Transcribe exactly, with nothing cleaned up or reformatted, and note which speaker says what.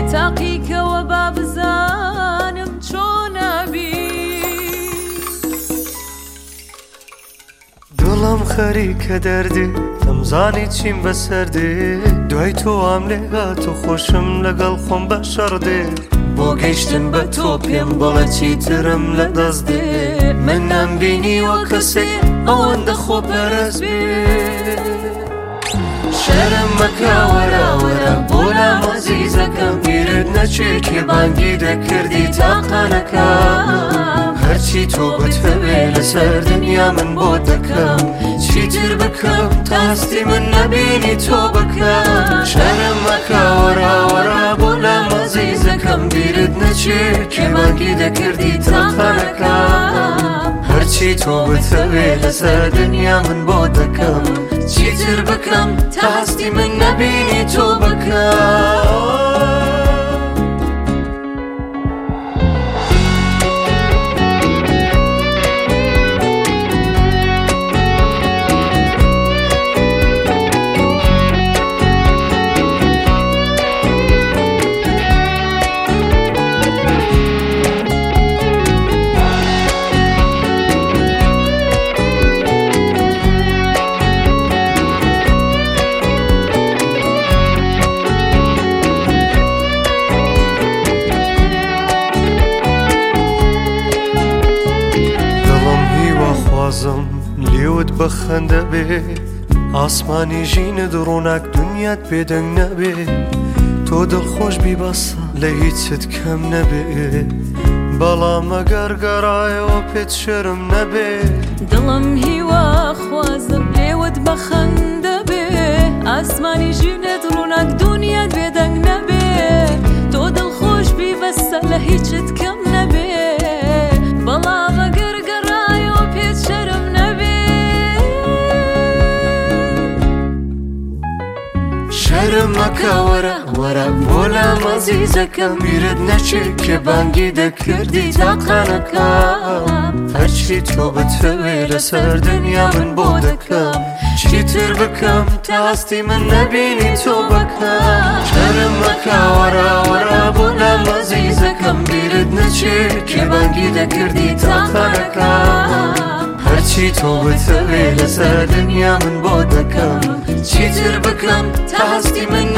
Speaker 1: تاقیکەوە با بزانم چۆنەبی
Speaker 2: دڵم خەریکە دەردێ دەمزانی چیم بەسەردێ دوای تۆ ئام لێگات و خۆشم لەگەڵ خۆم بەشەڕدێ بۆ گەیشتن بە تۆ پێم بەڵە چیترم لە دەست دێ من نەمبینیوە کەسێ ئەوەندە خۆپەرست بێ شەرم مەکە وەرە وەرە بۆ لام عەزیزەکەم بیرت نەچێ کێ بانگی دەکردی تاقانەکەم هەرچی تۆ بتفەوێ لەسەر دنیا من بۆ دەکەم چیتر بکەم تا هەستی من نەبینی تۆ بکەم شەرم مەکە وەرە وەرە بۆ لام عەزیزەکەم بیرت نەچێ کێ بانگی دەکردی تاقانەکەم هەرچی تۆ بتفەوێ لەسەر دنیا من بۆ دەکەم چیتر بکەم تا هەستی من نەبینی تۆ بکەم لێوت بەخەندە بێ ئاسمانی ژینت ڕووناک دنیات بێدەنگ نەبێ تۆ دڵخۆش بی بەسە لە هیچت کەم نەبێ بەڵام ئەگەر گەڕایەوە پێت شەرم نەبێ
Speaker 1: دڵم هیوا خوازم لێوت بەخەندە بێ ئاسمانی ژینت ڕووناک دنیات بێدەنگ نەبێ تۆ دڵخۆش بی بەسە لە هیچت کەم نەبێ بەڵام ئەگەر گەڕایەوە پێت شەرم نەبێ
Speaker 2: شەرم مەکە وەرە وەرە بۆ لام عەزیزەکەم بیرت نەچێ کێ بانگی دەکردی تاقانەکەم هەرچی تۆ بتفەوێ لەسەر دنیا من بۆ دەکەم چیتر بکەم تا هەستی من نەبینی تۆ بکەم شەرم مەکە وەرە وەرە بۆ لام عەزیزەکەم بیرت نەچێ کێ بانگی دەکردی تاقانەکەم هەرچی تۆ بتفەوێ لەسەر دنیا من بۆ دەکەم چیتر بکەم تا هەستی من